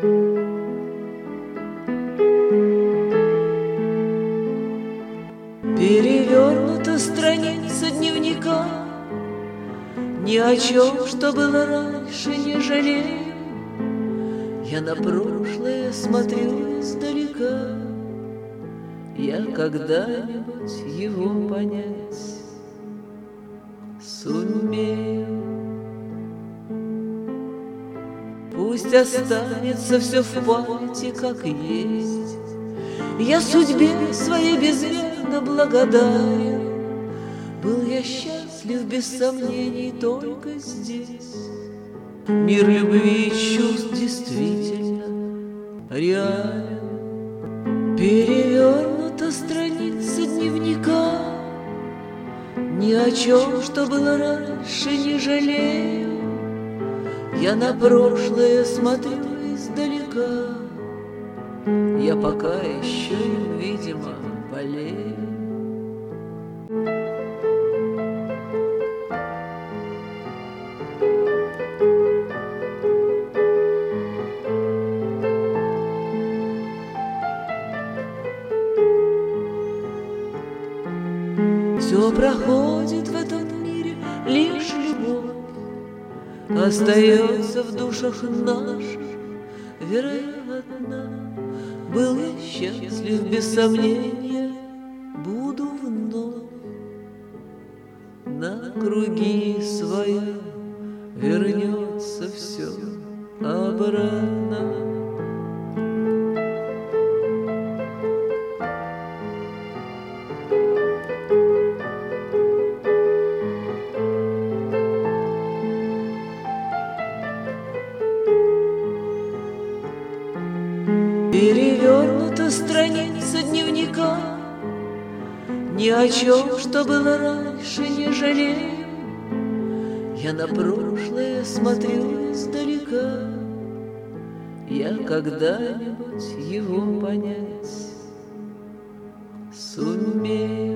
Перевернута страница дневника, ни о чем, что было раньше, не жалею. Я на прошлое смотрю издалека. Я когда-нибудь его понять сумею. Пусть останется все в памяти, как есть. Я судьбе своей безмерно благодарен. Был я счастлив без сомнений только здесь. Мир любви и чувств действительно реален. Перевернута страница дневника, ни о чем, что было раньше, не жалею. Я на прошлое смотрю издалека. Я пока еще им, видимо, болею. Все проходит в этом мире, лишь любовь остается в душах наших, вероятно. Был я счастлив, без сомнения, буду вновь. На круги своя вернется все обратно. Перевернута страница дневника, ни о чем, что было раньше, не жалею. Я на прошлое смотрю издалека. Я когда-нибудь его понять сумею.